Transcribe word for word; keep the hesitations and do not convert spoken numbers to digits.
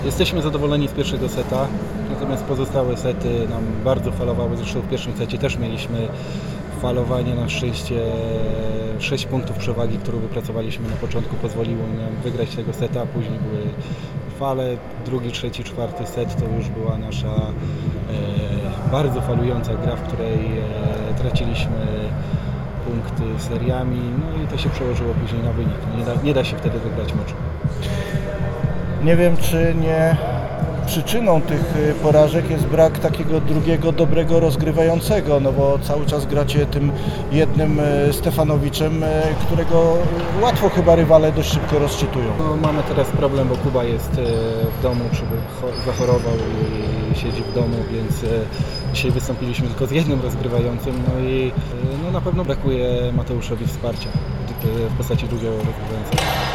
Jesteśmy zadowoleni z pierwszego seta, natomiast pozostałe sety nam bardzo falowały. Zresztą w pierwszym secie też mieliśmy falowanie. Na szczęście sześć punktów przewagi, którą wypracowaliśmy na początku, pozwoliło nam wygrać tego seta, a później były fale. Drugi, trzeci, czwarty set to już była nasza e, bardzo falująca gra, w której e, traciliśmy punkty seriami, no i to się przełożyło później na wynik. Nie da, nie da się wtedy wygrać meczu. Nie wiem, czy nie przyczyną tych porażek jest brak takiego drugiego, dobrego rozgrywającego, no bo cały czas gracie tym jednym Stefanowiczem, którego łatwo chyba rywale dość szybko rozczytują. No, mamy teraz problem, bo Kuba jest w domu, zachorował i siedzi w domu, więc dzisiaj wystąpiliśmy tylko z jednym rozgrywającym, no i no, na pewno brakuje Mateuszowi wsparcia w postaci drugiego rozgrywającego.